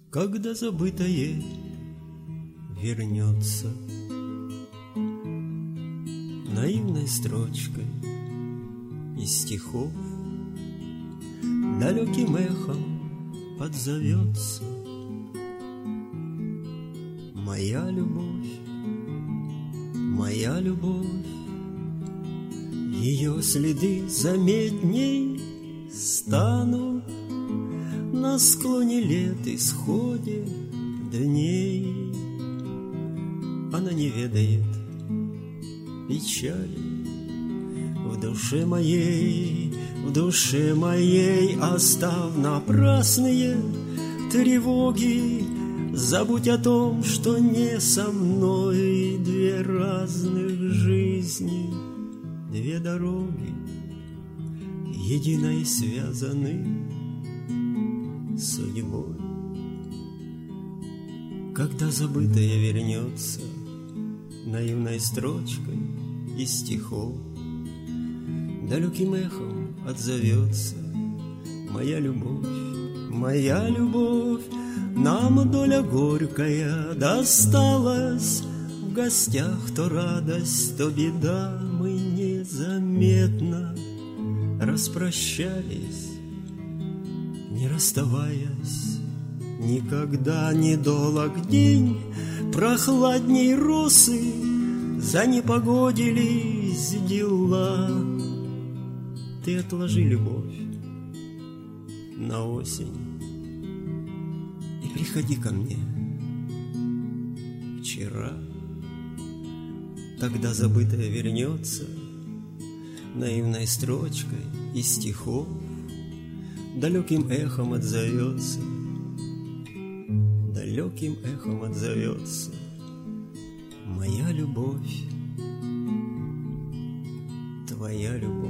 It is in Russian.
когда забытое вернется наивной строчкой из стихов, далеким эхом отзовется моя любовь, моя любовь. Ее следы заметней станут на склоне лет, исходе дней. Она не ведает печали в душе моей, в душе моей. Оставь напрасные тревоги, забудь о том, что не со мной. Две разных жизни, две дороги, единой связаны судьбой. Когда забытое вернется наивной строчкой из стихов, далеким эхом отзовется моя любовь, моя любовь. Нам доля горькая досталась, в гостях то радость, то беда. Мы незаметно распрощались, не расставаясь никогда. Недолг день, прохладней росы, занепогодились дела. Ты отложи любовь на осень и приходи ко мне вчера. Тогда забытое вернется наивной строчкой из стихов, далеким эхом отзовется, далеким эхом отзовется моя любовь, твоя любовь.